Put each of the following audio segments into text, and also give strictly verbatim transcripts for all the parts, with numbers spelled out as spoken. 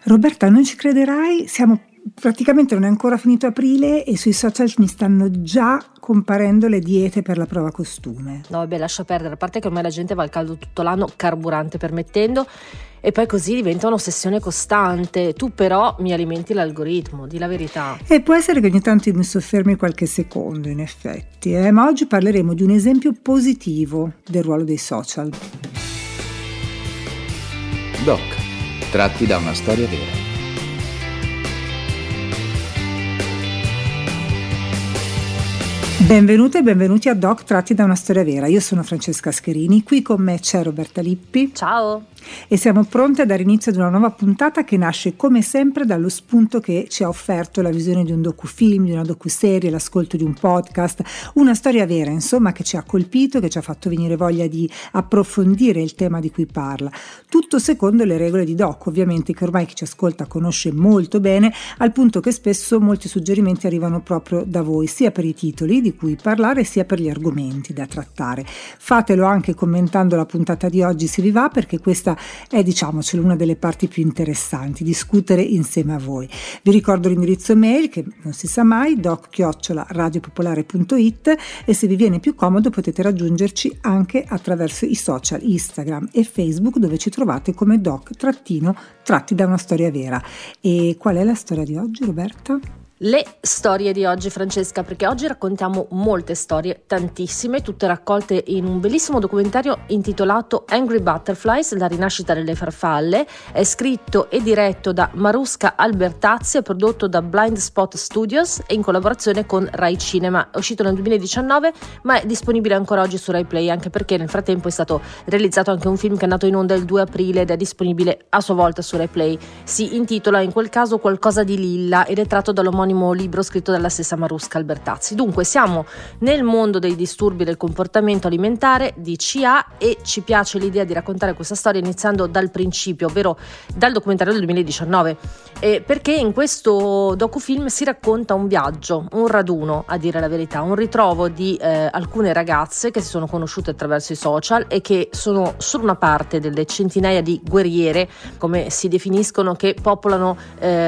Roberta, non ci crederai, siamo praticamente non è ancora finito aprile e sui social mi stanno già comparendo le diete per la prova costume. No, vabbè, lascia perdere, a parte che ormai la gente va al caldo tutto l'anno, carburante permettendo, e poi così diventa un'ossessione costante. Tu però mi alimenti l'algoritmo, di la verità. E può essere che ogni tanto mi soffermi qualche secondo, in effetti, eh? Ma oggi parleremo di un esempio positivo del ruolo dei social. Doc, tratti da una storia vera. Benvenute e benvenuti a Doc tratti da una storia vera. Io sono Francesca Scherini, qui con me c'è Roberta Lippi. Ciao! E siamo pronte a dare inizio ad una nuova puntata che nasce come sempre dallo spunto che ci ha offerto la visione di un docufilm, di una docuserie, l'ascolto di un podcast, una storia vera insomma che ci ha colpito, che ci ha fatto venire voglia di approfondire il tema di cui parla. Tutto secondo le regole di Doc, ovviamente, che ormai chi ci ascolta conosce molto bene, al punto che spesso molti suggerimenti arrivano proprio da voi, sia per i titoli di cui parlare sia per gli argomenti da trattare. Fatelo anche commentando la puntata di oggi se vi va, perché questa è, diciamocelo, una delle parti più interessanti, discutere insieme a voi. Vi ricordo l'indirizzo mail che non si sa mai, doc chiocciola radiopopolare punto it, e se vi viene più comodo potete raggiungerci anche attraverso i social Instagram e Facebook, dove ci trovate come doc trattino tratti da una storia vera. E qual è la storia di oggi, Roberta? Le storie di oggi, Francesca, perché oggi raccontiamo molte storie, tantissime, tutte raccolte in un bellissimo documentario intitolato Angry Butterflies, la rinascita delle farfalle. È scritto e diretto da Maruska Albertazzi, è prodotto da Blind Spot Studios e in collaborazione con Rai Cinema. È uscito nel duemiladiciannove, ma è disponibile ancora oggi su Rai Play, anche perché nel frattempo è stato realizzato anche un film che è andato in onda il due aprile ed è disponibile a sua volta su Rai Play. Si intitola in quel caso Qualcosa di Lilla ed è tratto dall'omonimo libro scritto dalla stessa Maruska Albertazzi. Dunque siamo nel mondo dei disturbi del comportamento alimentare, D C A, e ci piace l'idea di raccontare questa storia iniziando dal principio, ovvero dal documentario del duemiladiciannove, eh, perché in questo docufilm si racconta un viaggio, un raduno, a dire la verità, un ritrovo di eh, alcune ragazze che si sono conosciute attraverso i social e che sono solo una parte delle centinaia di guerriere, come si definiscono, che popolano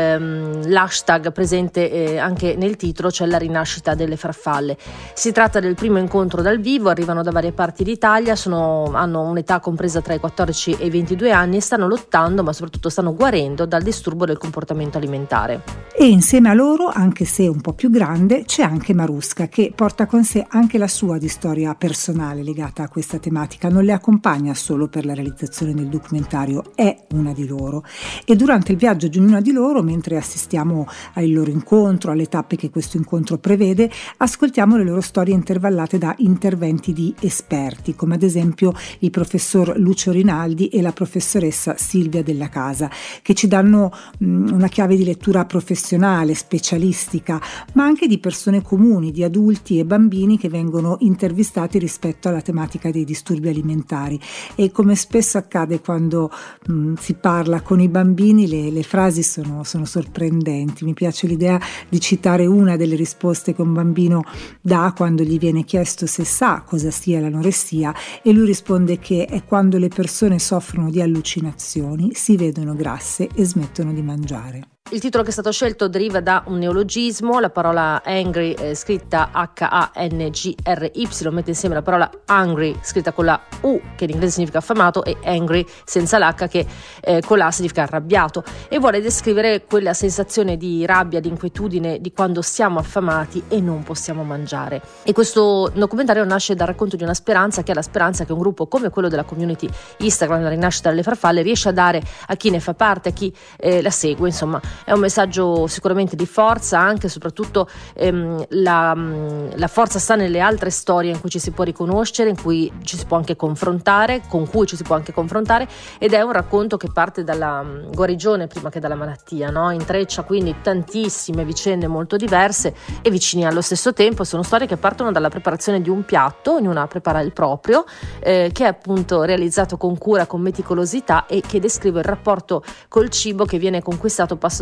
ehm, l'hashtag presente Eh, anche nel titolo, c'è la rinascita delle farfalle. Si tratta del primo incontro dal vivo, arrivano da varie parti d'Italia, sono, hanno un'età compresa tra i quattordici e i ventidue anni e stanno lottando, ma soprattutto stanno guarendo dal disturbo del comportamento alimentare. E insieme a loro, anche se un po' più grande, c'è anche Maruska, che porta con sé anche la sua di storia personale legata a questa tematica. Non le accompagna solo per la realizzazione del documentario, è una di loro. E durante il viaggio di ognuna di loro, mentre assistiamo ai loro incontri, alle tappe che questo incontro prevede, ascoltiamo le loro storie intervallate da interventi di esperti, come ad esempio il professor Lucio Rinaldi e la professoressa Silvia Della Casa, che ci danno mh, una chiave di lettura professionale, specialistica, ma anche di persone comuni, di adulti e bambini che vengono intervistati rispetto alla tematica dei disturbi alimentari. E come spesso accade quando mh, si parla con i bambini, le, le frasi sono, sono sorprendenti. Mi piace l'idea di citare una delle risposte che un bambino dà quando gli viene chiesto se sa cosa sia l'anoressia, e lui risponde che è quando le persone soffrono di allucinazioni, si vedono grasse e smettono di mangiare. Il titolo che è stato scelto deriva da un neologismo, la parola angry eh, scritta H A N G R Y mette insieme la parola hungry scritta con la U, che in inglese significa affamato, e angry senza l'H, che eh, con l'A significa arrabbiato, e vuole descrivere quella sensazione di rabbia, di inquietudine di quando siamo affamati e non possiamo mangiare. E questo documentario nasce dal racconto di una speranza, che è la speranza che un gruppo come quello della community Instagram, la rinascita delle farfalle, riesce a dare a chi ne fa parte, a chi eh, la segue, insomma. È un messaggio sicuramente di forza, anche e soprattutto ehm, la, la forza sta nelle altre storie in cui ci si può riconoscere, in cui ci si può anche confrontare, con cui ci si può anche confrontare, ed è un racconto che parte dalla guarigione prima che dalla malattia, no? Intreccia quindi tantissime vicende molto diverse e vicine allo stesso tempo. Sono storie che partono dalla preparazione di un piatto, ognuna prepara il proprio, eh, che è appunto realizzato con cura, con meticolosità, e che descrive il rapporto col cibo che viene conquistato passo dopo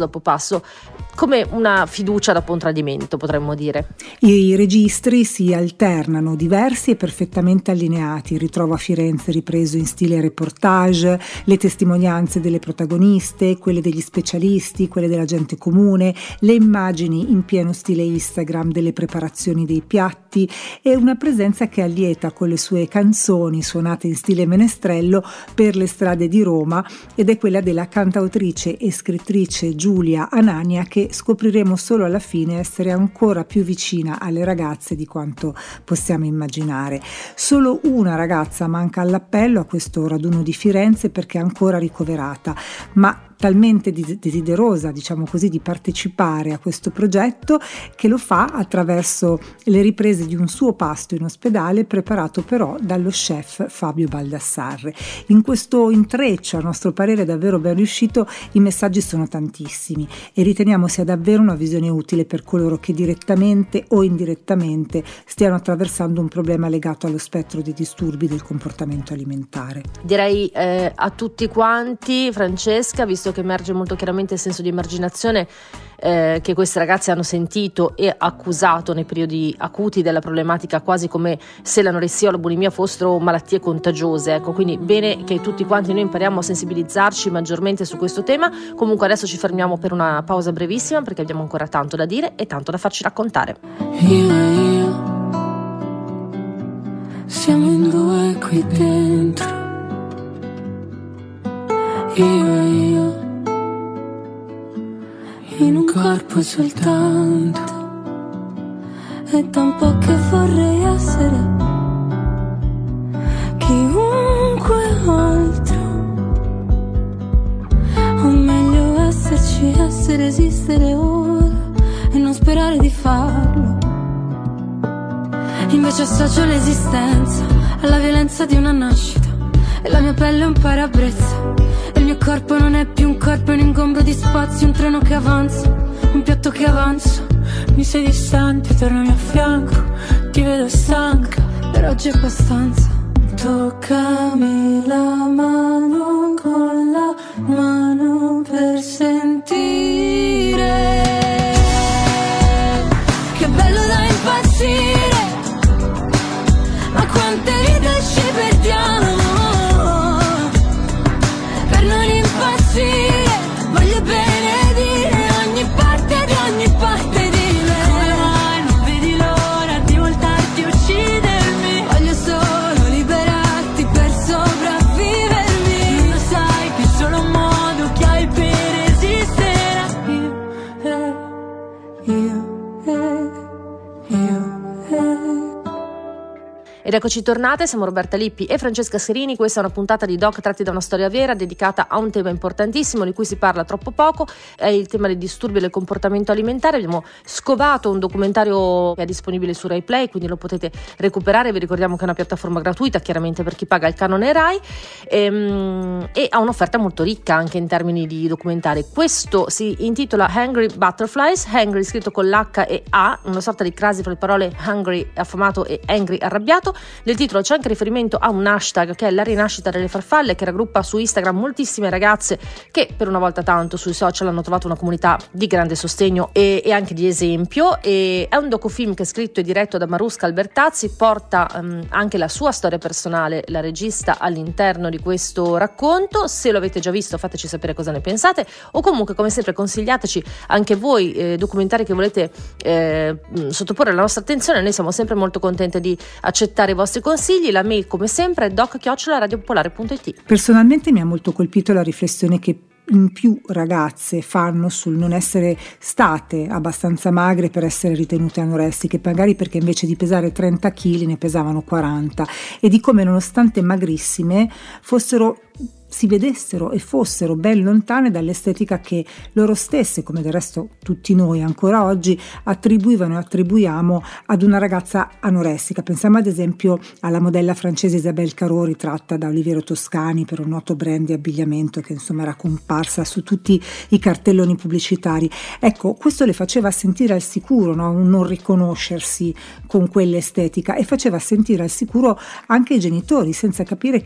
dopo passo, come una fiducia dopo un tradimento, potremmo dire. I registri si alternano, diversi e perfettamente allineati. Il ritrovo a Firenze ripreso in stile reportage, le testimonianze delle protagoniste, quelle degli specialisti, quelle della gente comune, le immagini in pieno stile Instagram delle preparazioni dei piatti e una presenza che allieta con le sue canzoni suonate in stile menestrello per le strade di Roma, ed è quella della cantautrice e scrittrice Giulia Anania, che scopriremo solo alla fine essere ancora più vicina alle ragazze di quanto possiamo immaginare. Solo una ragazza manca all'appello a questo raduno di Firenze perché è ancora ricoverata, ma talmente desiderosa, diciamo così, di partecipare a questo progetto che lo fa attraverso le riprese di un suo pasto in ospedale preparato però dallo chef Fabio Baldassarre. In questo intreccio, a nostro parere davvero ben riuscito, i messaggi sono tantissimi e riteniamo sia davvero una visione utile per coloro che direttamente o indirettamente stiano attraversando un problema legato allo spettro dei disturbi del comportamento alimentare. Direi eh, a tutti quanti, Francesca, visto che emerge molto chiaramente il senso di emarginazione eh, che queste ragazze hanno sentito e accusato nei periodi acuti della problematica, quasi come se l'anoressia o la bulimia fossero malattie contagiose. Ecco, quindi bene che tutti quanti noi impariamo a sensibilizzarci maggiormente su questo tema. Comunque adesso ci fermiamo per una pausa brevissima perché abbiamo ancora tanto da dire e tanto da farci raccontare. Io e io siamo in due qui dentro. Io e io in un corpo soltanto, è da un po' che vorrei essere chiunque altro, o meglio esserci, essere, esistere ora e non sperare di farlo. Invece associo l'esistenza alla violenza di una nascita e la mia pelle è un parabrezza. Il mio corpo non è più un corpo, è un ingombro di spazio, un treno che avanza, un piatto che avanza. Mi sei distante, tornami a fianco, ti vedo stanca, per oggi è abbastanza. Toccami la mano con la mano per sentire che bello da impazzire, ma quante vite ci perdiamo. Voglio benedire ogni parte di ogni parte di me. Come mai non vedi l'ora di voltarti e uccidermi? Voglio solo liberarti per sopravvivermi. Non lo sai che è solo un modo che hai per esistere. Io, io, io, io. Ed eccoci tornate, siamo Roberta Lippi e Francesca Scherini. Questa è una puntata di Doc tratti da una storia vera dedicata a un tema importantissimo di cui si parla troppo poco, è il tema dei disturbi del comportamento alimentare. Abbiamo scovato un documentario che è disponibile su Rai Play, quindi lo potete recuperare. Vi ricordiamo che è una piattaforma gratuita, chiaramente per chi paga il canone Rai, e, e ha un'offerta molto ricca anche in termini di documentari. Questo si intitola Hungry Butterflies, Hungry scritto con l'H e A, una sorta di crasi fra le parole hungry affamato e angry arrabbiato. Nel titolo c'è anche riferimento a un hashtag che è la rinascita delle farfalle, che raggruppa su Instagram moltissime ragazze che per una volta tanto sui social hanno trovato una comunità di grande sostegno e, e anche di esempio. E è un docufilm che è scritto e diretto da Marusca Albertazzi, porta um, anche la sua storia personale, la regista, all'interno di questo racconto. Se lo avete già visto fateci sapere cosa ne pensate, o comunque come sempre consigliateci anche voi eh, documentari che volete eh, sottoporre alla nostra attenzione. Noi siamo sempre molto contenti di accettare i vostri consigli. La mail come sempre è doc chiocciola radiopopolare punto it. Personalmente mi ha molto colpito la riflessione che in più ragazze fanno sul non essere state abbastanza magre per essere ritenute anoressiche, magari perché invece di pesare trenta chili ne pesavano quaranta, e di come nonostante magrissime fossero si vedessero e fossero ben lontane dall'estetica che loro stesse, come del resto tutti noi ancora oggi, attribuivano e attribuiamo ad una ragazza anoressica. Pensiamo ad esempio alla modella francese Isabelle Carrò, tratta da Oliviero Toscani per un noto brand di abbigliamento che insomma era comparsa su tutti i cartelloni pubblicitari. Ecco, questo le faceva sentire al sicuro, no? Un non riconoscersi con quell'estetica, e faceva sentire al sicuro anche i genitori, senza capire che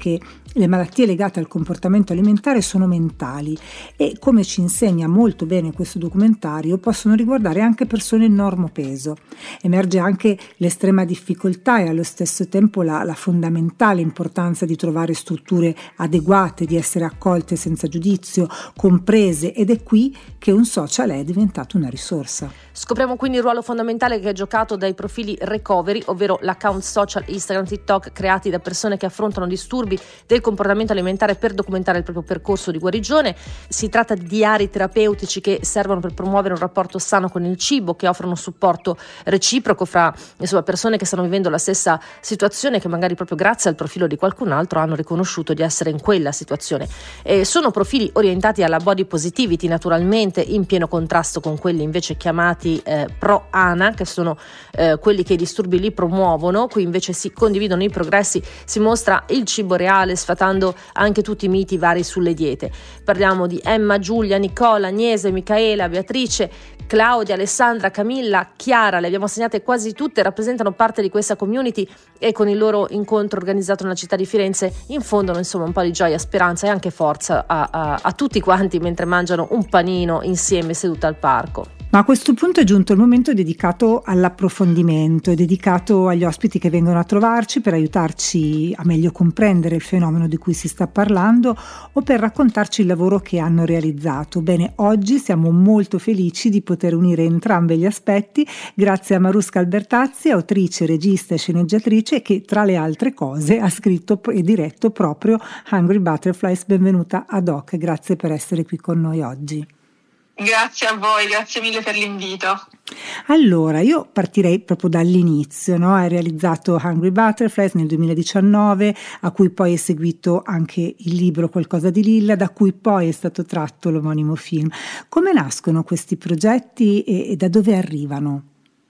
Le malattie legate al comportamento alimentare sono mentali e, come ci insegna molto bene questo documentario, possono riguardare anche persone normopeso. Emerge anche l'estrema difficoltà e allo stesso tempo la, la fondamentale importanza di trovare strutture adeguate, di essere accolte senza giudizio, comprese, ed è qui che un social è diventato una risorsa. Scopriamo quindi il ruolo fondamentale che è giocato dai profili recovery, ovvero l'account social Instagram, TikTok creati da persone che affrontano disturbi del comportamento alimentare per documentare il proprio percorso di guarigione. Si tratta di diari terapeutici che servono per promuovere un rapporto sano con il cibo, che offrono supporto reciproco fra insomma, persone che stanno vivendo la stessa situazione, che magari proprio grazie al profilo di qualcun altro hanno riconosciuto di essere in quella situazione. E sono profili orientati alla body positivity, naturalmente in pieno contrasto con quelli invece chiamati Eh, pro ANA, che sono eh, quelli che i disturbi li promuovono. Qui invece si condividono i progressi, si mostra il cibo reale, sfatando anche tutti i miti vari sulle diete. Parliamo di Emma, Giulia, Nicola, Agnese, Micaela, Beatrice, Claudia, Alessandra, Camilla, Chiara. Le abbiamo segnate quasi tutte, rappresentano parte di questa community e con il loro incontro organizzato nella città di Firenze infondono insomma un po' di gioia, speranza e anche forza a, a, a tutti quanti mentre mangiano un panino insieme seduti al parco. Ma a questo punto è giunto il momento dedicato all'approfondimento, è dedicato agli ospiti che vengono a trovarci per aiutarci a meglio comprendere il fenomeno di cui si sta parlando o per raccontarci il lavoro che hanno realizzato. Bene, oggi siamo molto felici di poter unire entrambi gli aspetti grazie a Marusca Albertazzi, autrice, regista e sceneggiatrice che tra le altre cose ha scritto e diretto proprio Hungry Butterflies. Benvenuta a Doc, grazie per essere qui con noi oggi. Grazie a voi, grazie mille per l'invito. Allora, io partirei proprio dall'inizio, no? Hai realizzato Hungry Butterflies nel duemiladiciannove, a cui poi è seguito anche il libro Qualcosa di Lilla, da cui poi è stato tratto l'omonimo film. Come nascono questi progetti e, e da dove arrivano?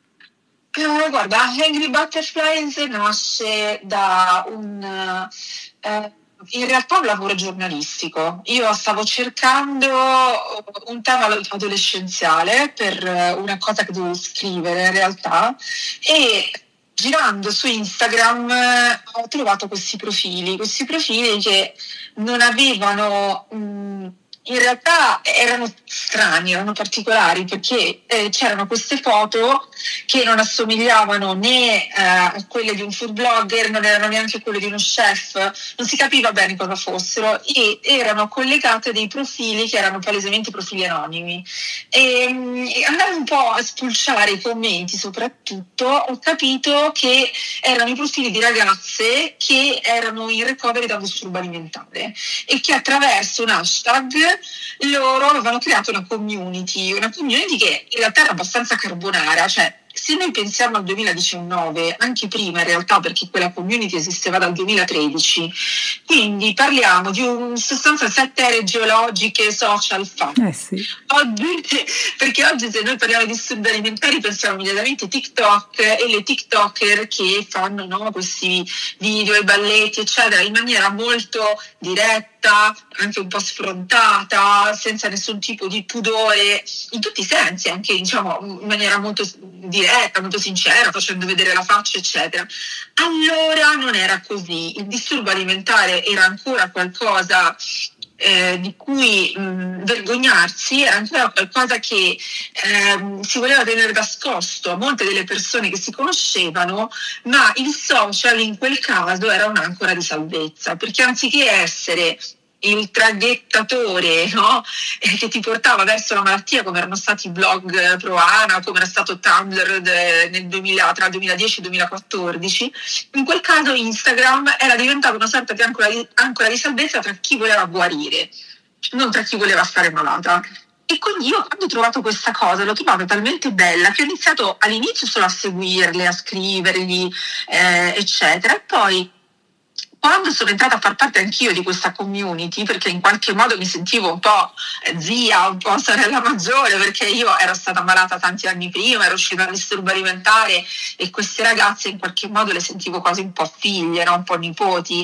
Eh, guarda, Hungry Butterflies nasce da un... Eh, in realtà un lavoro giornalistico. Io stavo cercando un tema adolescenziale per una cosa che dovevo scrivere in realtà e girando su Instagram ho trovato questi profili, questi profili che non avevano... Mh, in realtà erano strani, erano particolari perché eh, c'erano queste foto che non assomigliavano né eh, a quelle di un food blogger, non erano neanche quelle di uno chef, non si capiva bene cosa fossero e erano collegate a dei profili che erano palesemente profili anonimi. E, e andando un po' a spulciare i commenti soprattutto ho capito che erano i profili di ragazze che erano in recovery da un disturbo alimentare e che attraverso un hashtag loro avevano creato una community, una community che in realtà era abbastanza carbonara, cioè se noi pensiamo al duemiladiciannove, anche prima in realtà perché quella community esisteva dal duemilatredici, quindi parliamo di un sostanza sette aree geologiche social fa. Eh sì. Oggi, perché oggi se noi parliamo di disturbi alimentari pensiamo immediatamente TikTok e le TikToker che fanno no, questi video e balletti eccetera in maniera molto diretta, anche un po' sfrontata, senza nessun tipo di pudore, in tutti i sensi, anche diciamo in maniera molto diretta, molto sincera, facendo vedere la faccia eccetera. Allora non era così, il disturbo alimentare era ancora qualcosa eh, di cui mh, vergognarsi, era ancora qualcosa che eh, si voleva tenere nascosto a molte delle persone che si conoscevano, ma il social in quel caso era un'ancora di salvezza, perché anziché essere il traghettatore no? eh, che ti portava verso la malattia come erano stati i blog pro ANA, come era stato Tumblr de, nel duemila, tra il duemiladieci e il duemilaquattordici, in quel caso Instagram era diventato una sorta di ancora, di ancora di salvezza tra chi voleva guarire, non tra chi voleva stare malata. E quindi io quando ho trovato questa cosa l'ho trovata talmente bella che ho iniziato all'inizio solo a seguirle, a scrivergli eh, eccetera, e poi quando sono entrata a far parte anch'io di questa community, perché in qualche modo mi sentivo un po' zia, un po' sorella maggiore, perché io ero stata malata tanti anni prima, ero uscita dal disturbo alimentare e queste ragazze in qualche modo le sentivo quasi un po' figlie, no? Un po' nipoti.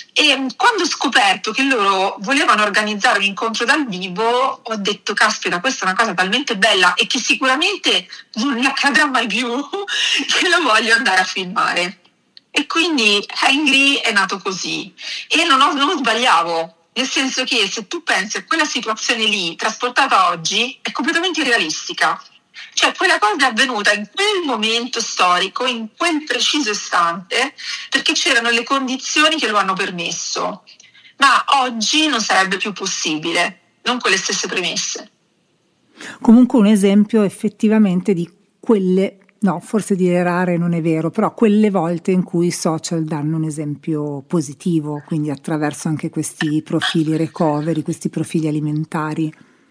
E quando ho scoperto che loro volevano organizzare un incontro dal vivo, ho detto, caspita, questa è una cosa talmente bella e che sicuramente non mi accadrà mai più, che lo voglio andare a filmare. E quindi Angry è nato così. E non, ho, non sbagliavo, nel senso che se tu pensi a quella situazione lì, trasportata oggi, è completamente irrealistica. Cioè quella cosa è avvenuta in quel momento storico, in quel preciso istante, perché c'erano le condizioni che lo hanno permesso. Ma oggi non sarebbe più possibile, non con le stesse premesse. Comunque un esempio effettivamente di quelle, no, forse dire rare non è vero, però quelle volte in cui i social danno un esempio positivo, quindi attraverso anche questi profili recovery, questi profili alimentari.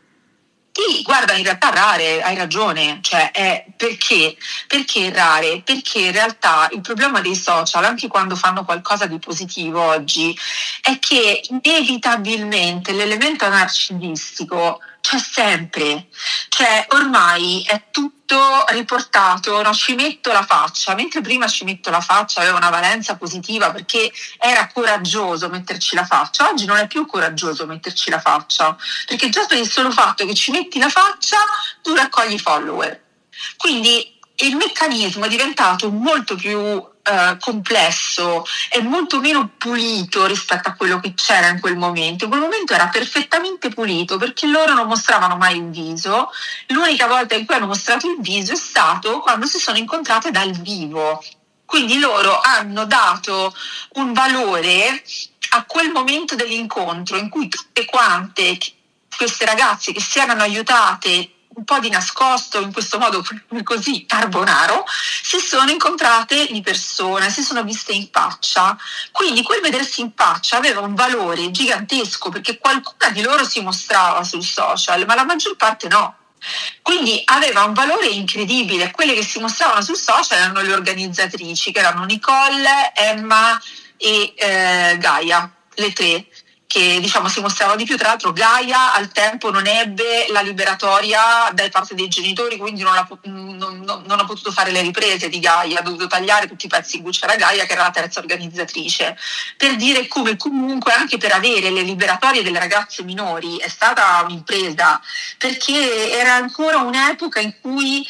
Sì, guarda, in realtà rare, hai ragione, cioè è perché? Perché rare? Perché in realtà il problema dei social, anche quando fanno qualcosa di positivo oggi, è che inevitabilmente l'elemento narcisistico c'è sempre, cioè ormai è tutto riportato, no? Ci metto la faccia, mentre prima ci metto la faccia aveva una valenza positiva perché era coraggioso metterci la faccia, oggi non è più coraggioso metterci la faccia, perché già per il solo fatto che ci metti la faccia tu raccogli follower, quindi il meccanismo è diventato molto più Uh, complesso e molto meno pulito rispetto a quello che c'era in quel momento. In quel momento era perfettamente pulito perché loro non mostravano mai il viso. L'unica volta in cui hanno mostrato il viso è stato quando si sono incontrate dal vivo. Quindi loro hanno dato un valore a quel momento dell'incontro in cui tutte quante queste ragazze che si erano aiutate un po' di nascosto, in questo modo così carbonaro, si sono incontrate di persona, si sono viste in faccia. Quindi quel vedersi in faccia aveva un valore gigantesco perché qualcuna di loro si mostrava sul social, ma la maggior parte no. Quindi aveva un valore incredibile. Quelle che si mostravano sul social erano le organizzatrici, che erano Nicole, Emma e eh, Gaia, le tre, che diciamo si mostravano di più. Tra l'altro Gaia al tempo non ebbe la liberatoria da parte dei genitori, quindi non ha, non, non ha potuto fare le riprese di Gaia, ha dovuto tagliare tutti i pezzi in cui c'era Gaia, che era la terza organizzatrice, per dire come comunque anche per avere le liberatorie delle ragazze minori è stata un'impresa, perché era ancora un'epoca in cui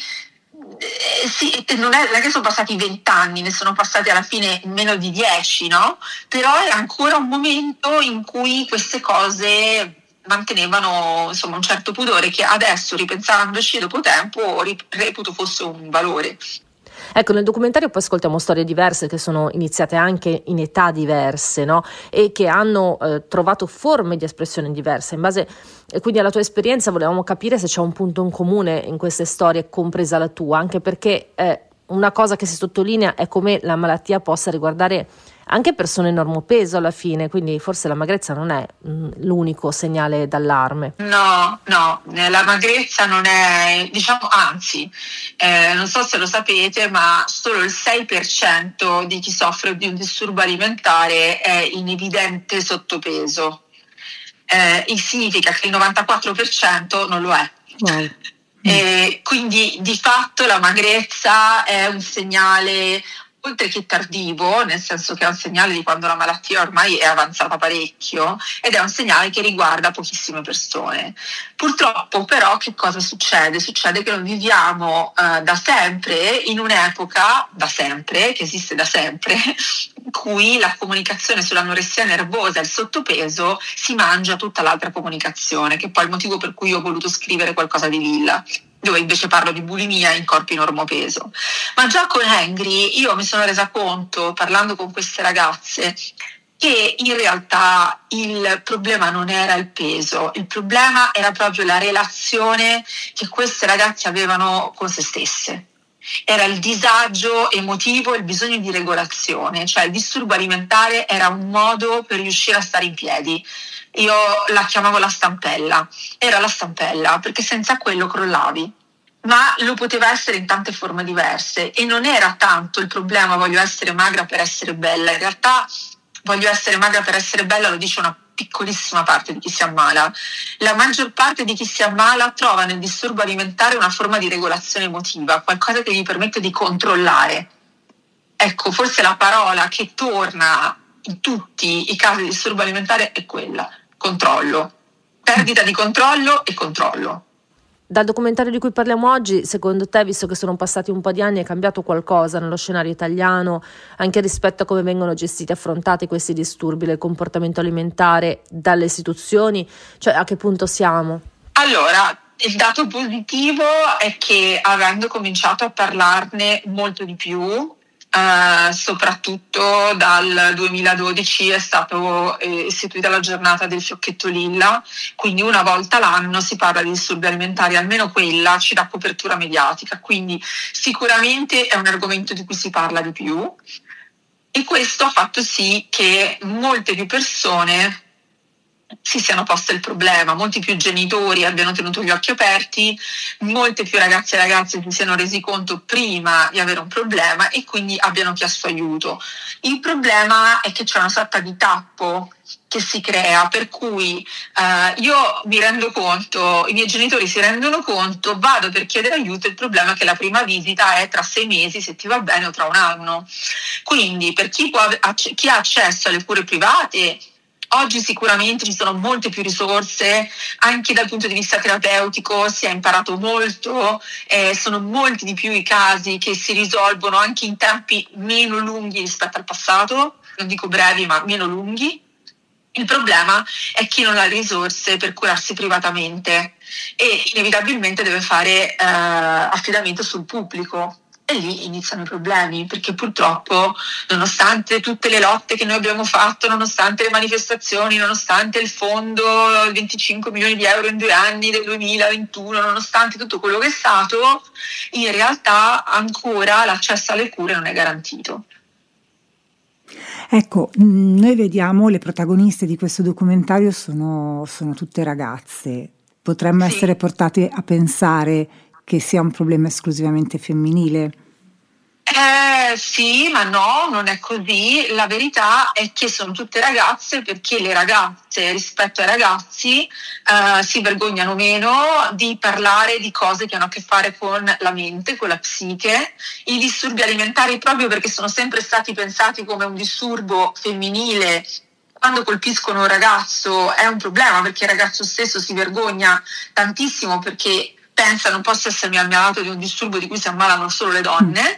Eh, sì, non è, non è che sono passati vent'anni, ne sono passati alla fine meno di dieci, no? Però era ancora un momento in cui queste cose mantenevano insomma un certo pudore che adesso, ripensandoci dopo tempo, reputo fosse un valore. Ecco, nel documentario poi ascoltiamo storie diverse che sono iniziate anche in età diverse, no? E che hanno eh, trovato forme di espressione diverse. In base e quindi alla tua esperienza volevamo capire se c'è un punto in comune in queste storie, compresa la tua, anche perché eh, una cosa che si sottolinea è come la malattia possa riguardare anche persone normopeso alla fine, quindi forse la magrezza non è mh, l'unico segnale d'allarme. No, no, la magrezza non è, diciamo, anzi, eh, non so se lo sapete, ma solo il sei per cento di chi soffre di un disturbo alimentare è in evidente sottopeso. Eh, il significa che il novantaquattro per cento non lo è. Wow. E quindi di fatto la magrezza è un segnale oltre che tardivo, nel senso che è un segnale di quando la malattia ormai è avanzata parecchio, ed è un segnale che riguarda pochissime persone. Purtroppo però che cosa succede? Succede che noi viviamo uh, da sempre in un'epoca, da sempre, che esiste da sempre, in cui la comunicazione sull'anoressia nervosa e il sottopeso si mangia tutta l'altra comunicazione, che è poi il motivo per cui ho voluto scrivere qualcosa di Lilla, dove invece parlo di bulimia in corpi normopeso. Ma già con Angry io mi sono resa conto, parlando con queste ragazze, che in realtà il problema non era il peso, il problema era proprio la relazione che queste ragazze avevano con se stesse. Era il disagio emotivo, il bisogno di regolazione, cioè il disturbo alimentare era un modo per riuscire a stare in piedi. Io la chiamavo la stampella, era la stampella perché senza quello crollavi, ma lo poteva essere in tante forme diverse e non era tanto il problema voglio essere magra per essere bella, in realtà voglio essere magra per essere bella lo dice una piccolissima parte di chi si ammala. La maggior parte di chi si ammala trova nel disturbo alimentare una forma di regolazione emotiva, qualcosa che gli permette di controllare. Ecco, forse la parola che torna in tutti i casi di disturbo alimentare è quella: controllo, perdita di controllo e controllo. Dal documentario di cui parliamo oggi, secondo te, visto che sono passati un po' di anni, è cambiato qualcosa nello scenario italiano, anche rispetto a come vengono gestiti e affrontati questi disturbi del comportamento alimentare dalle istituzioni? Cioè, a che punto siamo? Allora, il dato positivo è che, avendo cominciato a parlarne molto di più, Uh, soprattutto dal duemiladodici è stata eh, istituita la giornata del fiocchetto lilla, quindi una volta l'anno si parla di disturbi alimentari, almeno quella ci dà copertura mediatica, quindi sicuramente è un argomento di cui si parla di più, e questo ha fatto sì che molte più persone si siano poste il problema, molti più genitori abbiano tenuto gli occhi aperti, molte più ragazze e ragazze si siano resi conto prima di avere un problema e quindi abbiano chiesto aiuto. Il problema è che c'è una sorta di tappo che si crea, per cui eh, io mi rendo conto, i miei genitori si rendono conto, vado per chiedere aiuto, il problema è che la prima visita è tra sei mesi, se ti va bene, o tra un anno. Quindi per chi, può, chi ha accesso alle cure private, oggi sicuramente ci sono molte più risorse, anche dal punto di vista terapeutico si è imparato molto, eh, sono molti di più i casi che si risolvono anche in tempi meno lunghi rispetto al passato, non dico brevi ma meno lunghi. Il problema è chi non ha risorse per curarsi privatamente e inevitabilmente deve fare eh, affidamento sul pubblico. E lì iniziano i problemi, perché purtroppo, nonostante tutte le lotte che noi abbiamo fatto, nonostante le manifestazioni, nonostante il fondo venticinque milioni di euro in due anni del duemilaventuno, nonostante tutto quello che è stato, in realtà ancora l'accesso alle cure non è garantito. Ecco, noi vediamo le protagoniste di questo documentario sono, sono tutte ragazze. Potremmo sì. essere portate a pensare che sia un problema esclusivamente femminile? Eh, sì, ma no, non è così. La verità è che sono tutte ragazze, perché le ragazze rispetto ai ragazzi eh, si vergognano meno di parlare di cose che hanno a che fare con la mente, con la psiche. I disturbi alimentari, proprio perché sono sempre stati pensati come un disturbo femminile, quando colpiscono un ragazzo è un problema, perché il ragazzo stesso si vergogna tantissimo, perché pensa non posso essermi ammalato di un disturbo di cui si ammalano solo le donne.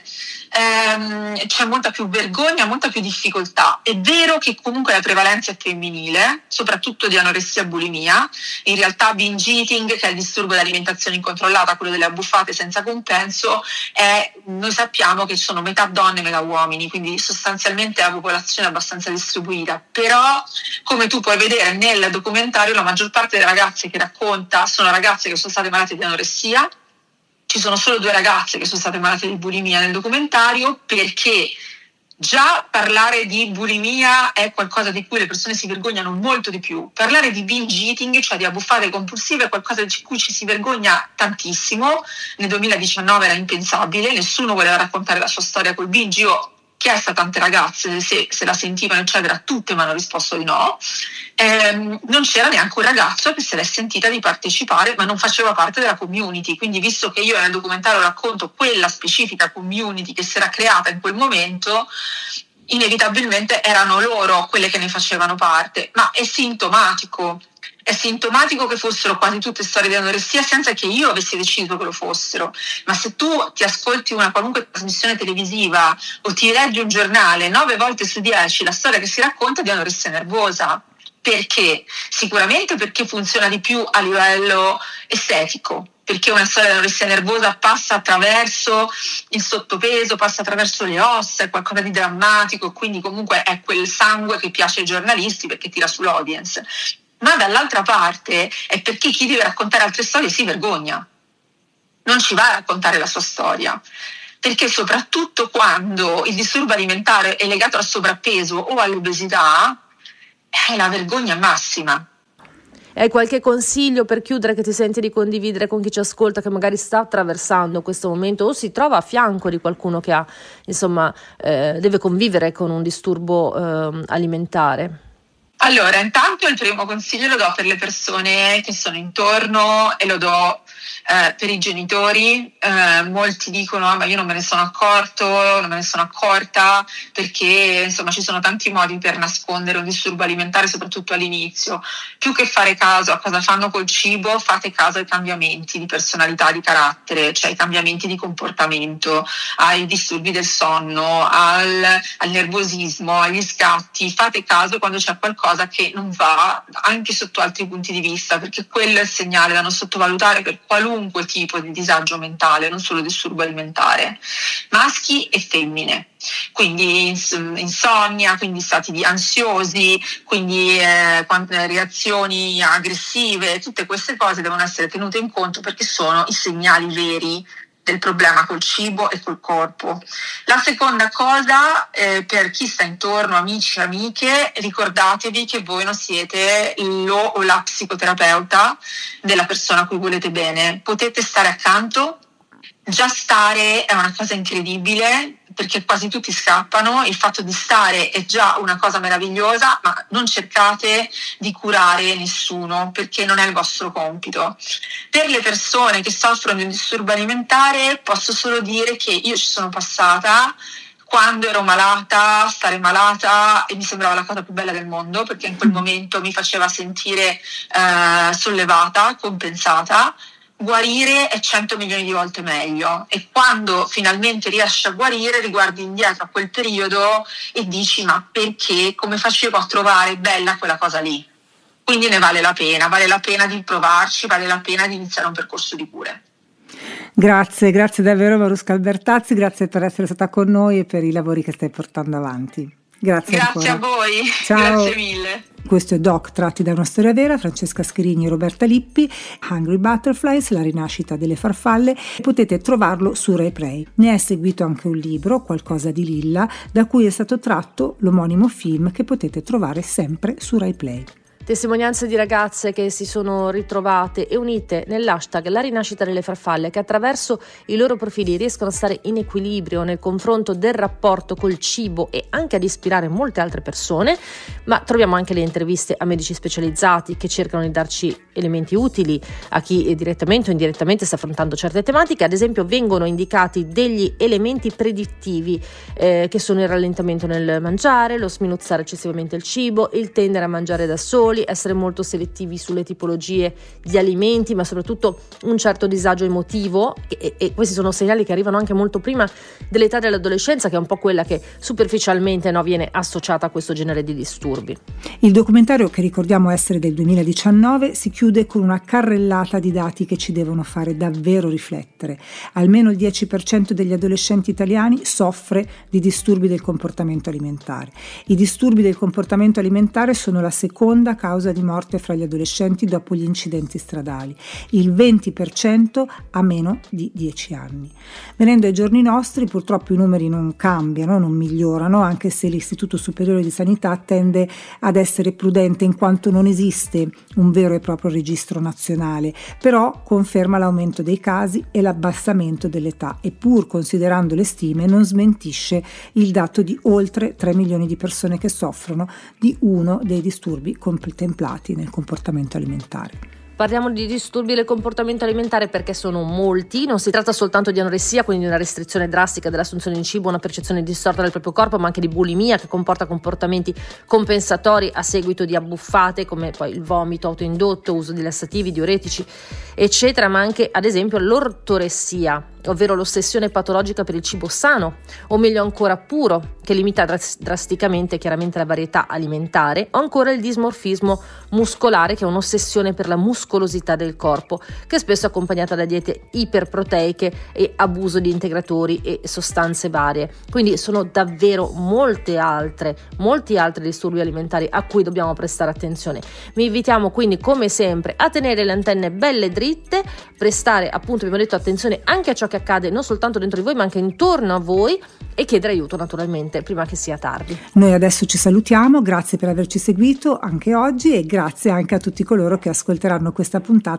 Ehm, c'è molta più vergogna, molta più difficoltà. È vero che comunque la prevalenza è femminile, soprattutto di anoressia e bulimia. In realtà binge eating, che è il disturbo dell'alimentazione incontrollata, quello delle abbuffate senza compenso, è, noi sappiamo che sono metà donne e metà uomini, quindi sostanzialmente la popolazione è abbastanza distribuita. Però, come tu puoi vedere nel documentario, la maggior parte delle ragazze che racconta sono ragazze che sono state malate di anoressia. Ci sono solo due ragazze che sono state malate di bulimia nel documentario, perché già parlare di bulimia è qualcosa di cui le persone si vergognano molto di più. Parlare di binge eating, cioè di abbuffate compulsive, è qualcosa di cui ci si vergogna tantissimo. Nel duemiladiciannove era impensabile, nessuno voleva raccontare la sua storia col binge. Io ho chiesto a tante ragazze se, se la sentivano, eccetera, tutte mi hanno risposto di no. Ehm, non c'era neanche un ragazzo che se l'è sentita di partecipare, ma non faceva parte della community. Quindi, visto che io nel documentario racconto quella specifica community che si era creata in quel momento, inevitabilmente erano loro quelle che ne facevano parte. Ma è sintomatico È sintomatico che fossero quasi tutte storie di anoressia senza che io avessi deciso che lo fossero. Ma se tu ti ascolti una qualunque trasmissione televisiva o ti leggi un giornale, nove volte su dieci la storia che si racconta è di anoressia nervosa. Perché? Sicuramente perché funziona di più a livello estetico, perché una storia di anoressia nervosa passa attraverso il sottopeso, passa attraverso le ossa, è qualcosa di drammatico, quindi comunque è quel sangue che piace ai giornalisti perché tira sull'audience. Ma dall'altra parte è perché chi deve raccontare altre storie si vergogna, non ci va a raccontare la sua storia, perché soprattutto quando il disturbo alimentare è legato al sovrappeso o all'obesità, è la vergogna massima. Hai qualche consiglio per chiudere che ti senti di condividere con chi ci ascolta, che magari sta attraversando questo momento o si trova a fianco di qualcuno che ha, insomma, eh, deve convivere con un disturbo eh, alimentare? Allora, intanto il primo consiglio lo do per le persone che sono intorno e lo do eh, per i genitori. Eh, molti dicono: ah, ma io non me ne sono accorto, non me ne sono accorta, perché insomma ci sono tanti modi per nascondere un disturbo alimentare, soprattutto all'inizio. Più che fare caso a cosa fanno col cibo, fate caso ai cambiamenti di personalità, di carattere, cioè ai cambiamenti di comportamento, ai disturbi del sonno, al, al nervosismo, agli scatti. Fate caso quando c'è qualcosa che non va, anche sotto altri punti di vista, perché quello è il segnale da non sottovalutare per qualunque tipo di disagio mentale, non solo disturbo alimentare, maschi e femmine. Quindi insonnia, quindi stati di ansiosi, quindi eh, reazioni aggressive, tutte queste cose devono essere tenute in conto perché sono i segnali veri del problema col cibo e col corpo. La seconda cosa, eh, per chi sta intorno, amici e amiche, ricordatevi che voi non siete lo o la psicoterapeuta della persona a cui volete bene. Potete stare accanto. Già stare è una cosa incredibile, perché quasi tutti scappano. Il fatto di stare è già una cosa meravigliosa, ma non cercate di curare nessuno, perché non è il vostro compito. Per le persone che soffrono di un disturbo alimentare posso solo dire che io ci sono passata quando ero malata, stare malata, e mi sembrava la cosa più bella del mondo, perché in quel momento mi faceva sentire eh, sollevata, compensata. Guarire è cento milioni di volte meglio, e quando finalmente riesci a guarire riguardi indietro a quel periodo e dici: ma perché, come facevo a trovare bella quella cosa lì? Quindi ne vale la pena, vale la pena di provarci, vale la pena di iniziare un percorso di cure. Grazie, grazie davvero Marusca Albertazzi, grazie per essere stata con noi e per i lavori che stai portando avanti. Grazie, grazie ancora. a voi. Ciao. Grazie mille. Questo è Doc, tratti da una storia vera, Francesca Scherini e Roberta Lippi, Hungry Butterflies, la rinascita delle farfalle. Potete trovarlo su RaiPlay. Ne è seguito anche un libro, Qualcosa di Lilla, da cui è stato tratto l'omonimo film che potete trovare sempre su RaiPlay. Testimonianze di ragazze che si sono ritrovate e unite nell'hashtag La rinascita delle farfalle, che attraverso i loro profili riescono a stare in equilibrio nel confronto del rapporto col cibo e anche ad ispirare molte altre persone. Ma troviamo anche le interviste a medici specializzati che cercano di darci elementi utili a chi direttamente o indirettamente sta affrontando certe tematiche. Ad esempio vengono indicati degli elementi predittivi eh, che sono il rallentamento nel mangiare, lo sminuzzare eccessivamente il cibo, il tendere a mangiare da soli, essere molto selettivi sulle tipologie di alimenti, ma soprattutto un certo disagio emotivo, e, e questi sono segnali che arrivano anche molto prima dell'età dell'adolescenza, che è un po' quella che superficialmente no, viene associata a questo genere di disturbi. Il documentario, che ricordiamo essere del duemiladiciannove, si chiude con una carrellata di dati che ci devono fare davvero riflettere. Almeno il dieci per cento degli adolescenti italiani soffre di disturbi del comportamento alimentare. I disturbi del comportamento alimentare sono la seconda causa di morte fra gli adolescenti dopo gli incidenti stradali. Il venti per cento ha meno di dieci anni. Venendo ai giorni nostri, purtroppo i numeri non cambiano, non migliorano, anche se l'Istituto Superiore di Sanità tende ad essere prudente in quanto non esiste un vero e proprio registro nazionale, però conferma l'aumento dei casi e l'abbassamento dell'età, e pur considerando le stime non smentisce il dato di oltre tre milioni di persone che soffrono di uno dei disturbi contemplati nel comportamento alimentare. Parliamo di disturbi del comportamento alimentare perché sono molti, non si tratta soltanto di anoressia, quindi di una restrizione drastica dell'assunzione di cibo, una percezione distorta del proprio corpo, ma anche di bulimia, che comporta comportamenti compensatori a seguito di abbuffate come poi il vomito autoindotto, uso di lassativi, diuretici, eccetera, ma anche ad esempio l'ortoressia, ovvero l'ossessione patologica per il cibo sano, o meglio ancora puro, che limita dras- drasticamente chiaramente la varietà alimentare, o ancora il dismorfismo muscolare, che è un'ossessione per la muscolosità del corpo, che spesso è accompagnata da diete iperproteiche e abuso di integratori e sostanze varie. Quindi sono davvero molte altre, molti altri disturbi alimentari a cui dobbiamo prestare attenzione. Vi invitiamo quindi come sempre a tenere le antenne belle dritte, prestare appunto, abbiamo detto, attenzione anche a ciò che accade non soltanto dentro di voi ma anche intorno a voi, e chiedere aiuto naturalmente prima che sia tardi. Noi adesso ci salutiamo, grazie per averci seguito anche oggi e grazie anche a tutti coloro che ascolteranno questa puntata